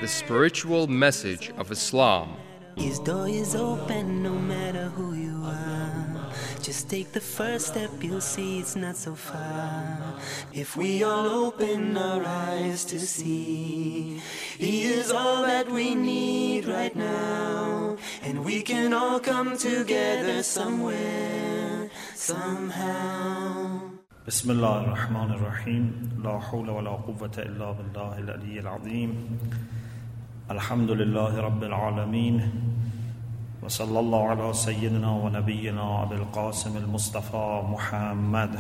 the spiritual message of Islam. His door is open no matter who you are. Just take the first step, you'll see it's not so far. If we all open our eyes to see, He is all that we need right now. And we can all come together somewhere, somehow. بسم الله الرحمن الرحيم لا حول ولا قوة إلا بالله العلي العظيم الحمد لله رب العالمين وصلى الله على سيدنا ونبينا أبي القاسم المصطفى محمد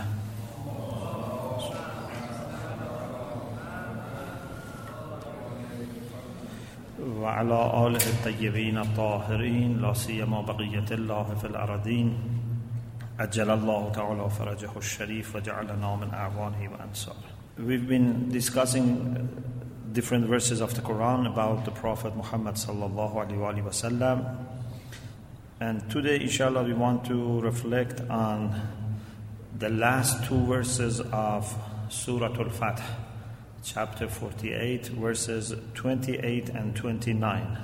وعلى آله الطيبين الطاهرين لا سيما بقية الله في الأرضين عجل الله تعالى فرجه الشريف وجعلنا من أعوانه وأنصاره. We've been discussing different verses of the Quran about the Prophet Muhammad sallallahu alaihi wasallam, and today inshallah we want to reflect on the last two verses of Surah Al-Fath, chapter 48, verses 28 and 29.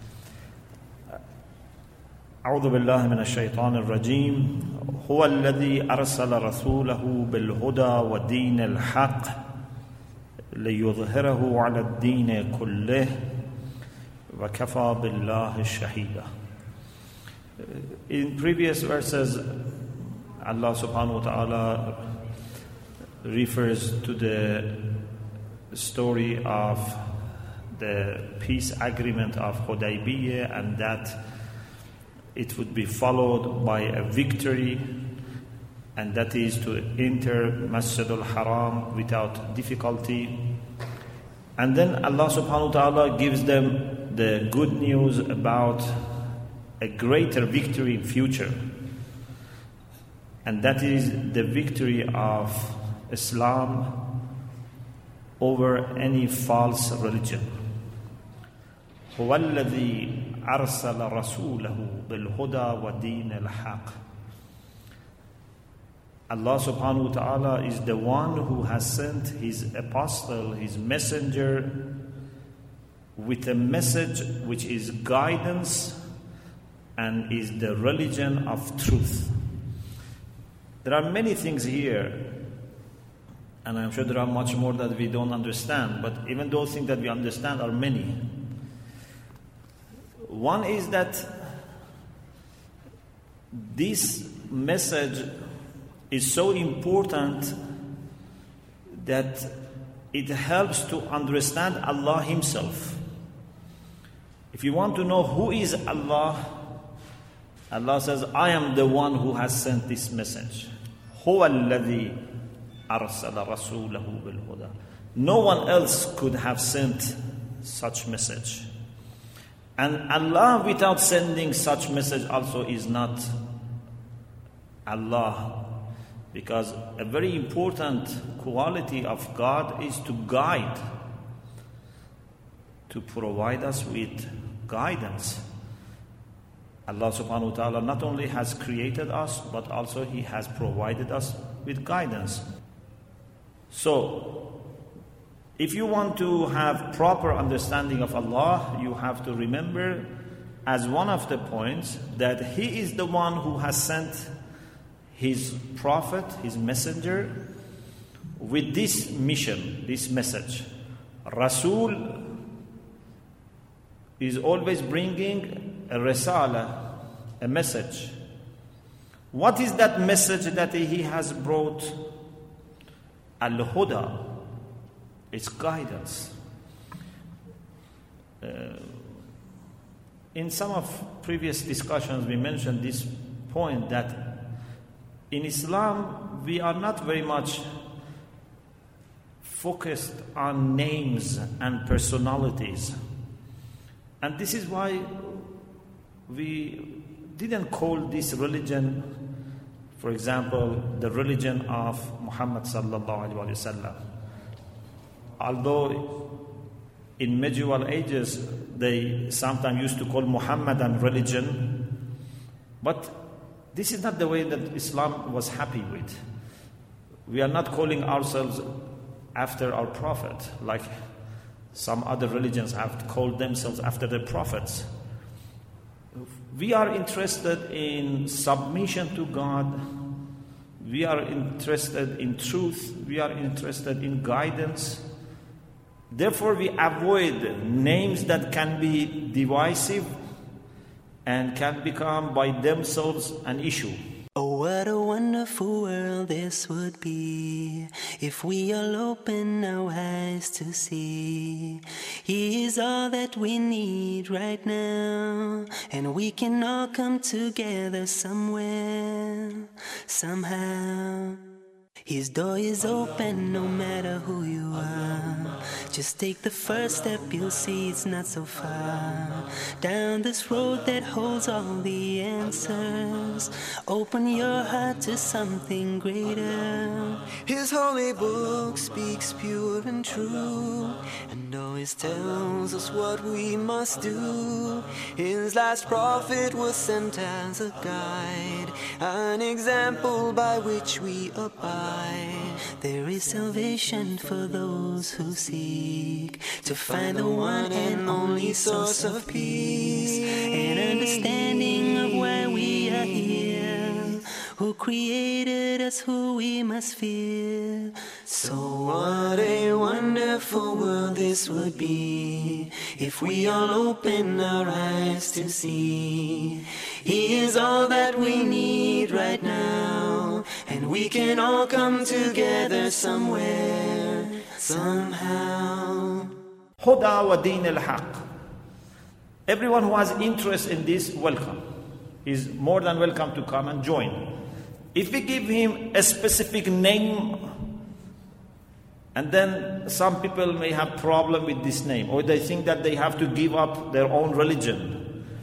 أعوذ بالله من الشيطان الرجيم هو الذي أرسل رسوله بالهدى ودين الحق ليظهره على الدين كله وكفى بالله شهيدا. In previous verses, Allah subhanahu wa ta'ala refers to the story of the peace agreement of Hudaybiyah, and that it would be followed by a victory, and that is to enter Masjid al-Haram without difficulty. And then Allah subhanahu wa ta'ala gives them the good news about a greater victory in future, and that is the victory of Islam over any false religion. هو الذي أرسل رسوله بالهدى ودين الحق. Allah subhanahu wa ta'ala is the one who has sent His apostle, His messenger, with a message which is guidance and is the religion of truth. There are many things here, and I'm sure there are much more that we don't understand, but even those things that we understand are many. One is that this message is so important that it helps to understand Allah Himself. If you want to know who is Allah, Allah says, I am the one who has sent this message. هو الذي أرسل رسوله بالهدى. No one else could have sent such message. And Allah without sending such message also is not Allah, because a very important quality of God is to guide, to provide us with guidance. Allah subhanahu wa ta'ala not only has created us, but also He has provided us with guidance. So, if you want to have proper understanding of Allah, you have to remember as one of the points that He is the one who has sent His prophet, His messenger, with this mission, this message. Rasul is always bringing a risala, a message. What is that message that He has brought? Al-Huda. It's guidance. In some of previous discussions, we mentioned this point that in Islam, we are not very much focused on names and personalities. And this is why we didn't call this religion, for example, the religion of Muhammad sallallahu alaihi wasallam. Although in medieval ages they sometimes used to call Muhammadan religion, but this is not the way that Islam was happy with. We are not calling ourselves after our prophet, like Some other religions have called themselves after the prophets. We are interested in submission to God. We are interested in truth. We are interested in guidance. Therefore, we avoid names that can be divisive and can become by themselves an issue. Oh, what a wonderful world this would be if we all open our eyes to see He is all that we need right now, and we can all come together somewhere, somehow. His door is open no matter who you are. Just take the first step, you'll see it's not so far. Down this road that holds all the answers, open your heart to something greater. His holy book speaks pure and true, and always tells us what we must do. His last prophet was sent as a guide, an example by which we abide. There is salvation for those who seek to find the one and only source of peace, and understanding of why we are here, who created us, who we must fear. So what a wonderful world this would be if we all open our eyes to see He is all that we need right now, and we can all come together somewhere, somehow. Huda wa Deen al-Haq. Everyone who has interest in this, welcome. Is more than welcome to come and join. If we give him a specific name, and then some people may have problem with this name, or they think that they have to give up their own religion.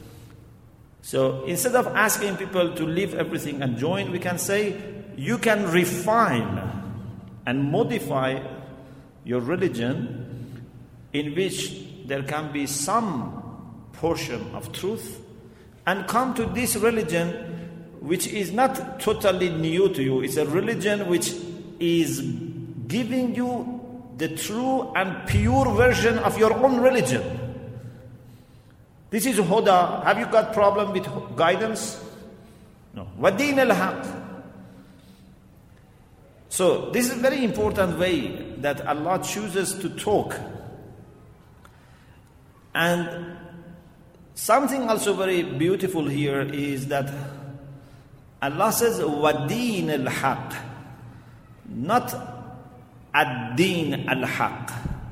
So instead of asking people to leave everything and join, we can say, you can refine and modify your religion in which there can be some portion of truth, and come to this religion which is not totally new to you. It's a religion which is giving you the true and pure version of your own religion. This is Huda. Have you got problem with guidance? No. Wa Deen al-Haq. So this is a very important way that Allah chooses to talk. And something also very beautiful here is that Allah says wa Deen al-Haq, not ad-Deen al-Haq.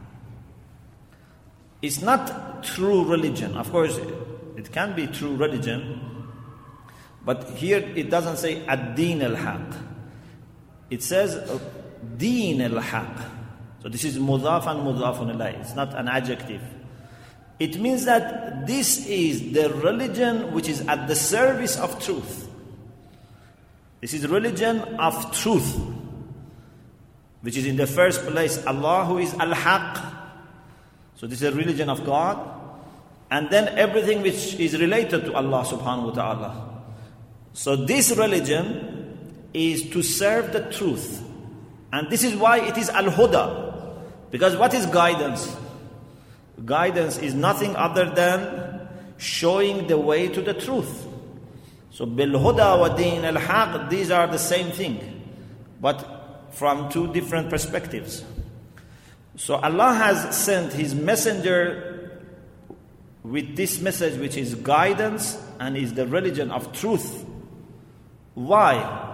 It's not true religion. Of course, it can be true religion, but here it doesn't say ad-Deen al-Haq. It says Deen al-Haq. So this is mudaf and mudafun ilayh. It's not an adjective. It means that this is the religion which is at the service of truth. This is religion of truth, which is in the first place Allah, who is al-Haq. So this is a religion of God, and then everything which is related to Allah subhanahu wa ta'ala. So this religion is to serve the truth, and this is why it is al-Huda. Because what is guidance? Guidance is nothing other than showing the way to the truth. So bil-Huda wa Deen al-Haq, these are the same thing, but from two different perspectives. So Allah has sent His messenger with this message, which is guidance and is the religion of truth. Why?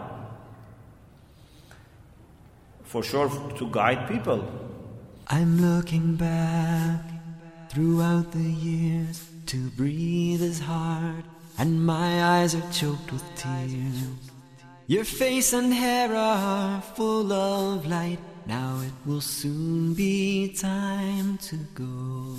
For sure, to guide people. I'm looking back throughout the years. To breathe is hard, and my eyes are choked with tears. Your face and hair are full of light. Now it will soon be time to go.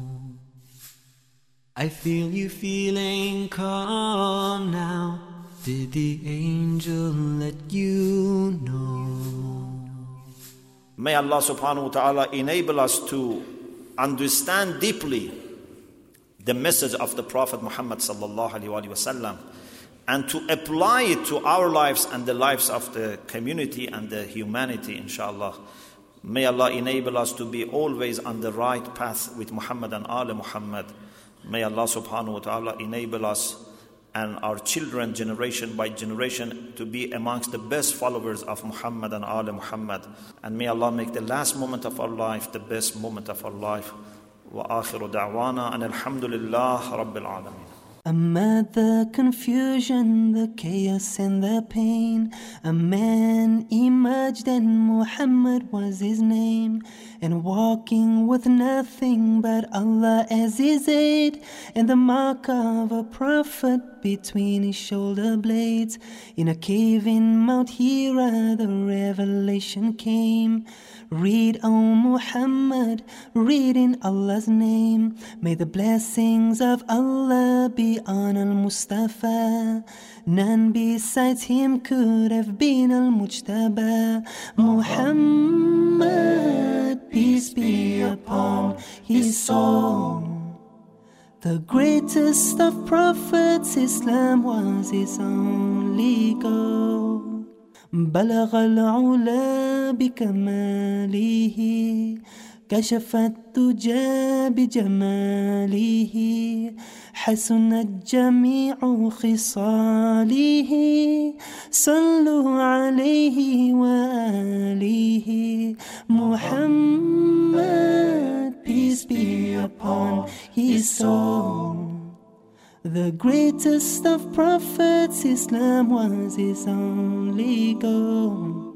I feel you feeling calm now. Did the angel let you know? May Allah subhanahu wa ta'ala enable us to understand deeply the message of the Prophet Muhammad sallallahu alaihi wasallam, and to apply it to our lives and the lives of the community and the humanity, inshallah. May Allah enable us to be always on the right path with Muhammad and Ali Muhammad. May Allah subhanahu wa ta'ala enable us and our children generation by generation to be amongst the best followers of Muhammad and Ali Muhammad. And may Allah make the last moment of our life the best moment of our life. Wa akhiru da'wana and alhamdulillah rabbil alameen. Amid the confusion, the chaos and the pain, a man emerged and Muhammad was his name. And walking with nothing but Allah as his aid, and the mark of a prophet between his shoulder blades. In a cave in Mount Hira the revelation came. Read, O Muhammad, read in Allah's name. May the blessings of Allah be on Al-Mustafa. None besides him could have been Al-Mujtaba. Muhammad, peace be upon his soul. The greatest of prophets, Islam was his only goal. بلغ العلا بكماله كشف الدجى بجماله حسنت جميع خصاله صلوا عليه وآله Muhammad, peace be upon his soul. The greatest of prophets, Islam was his only goal.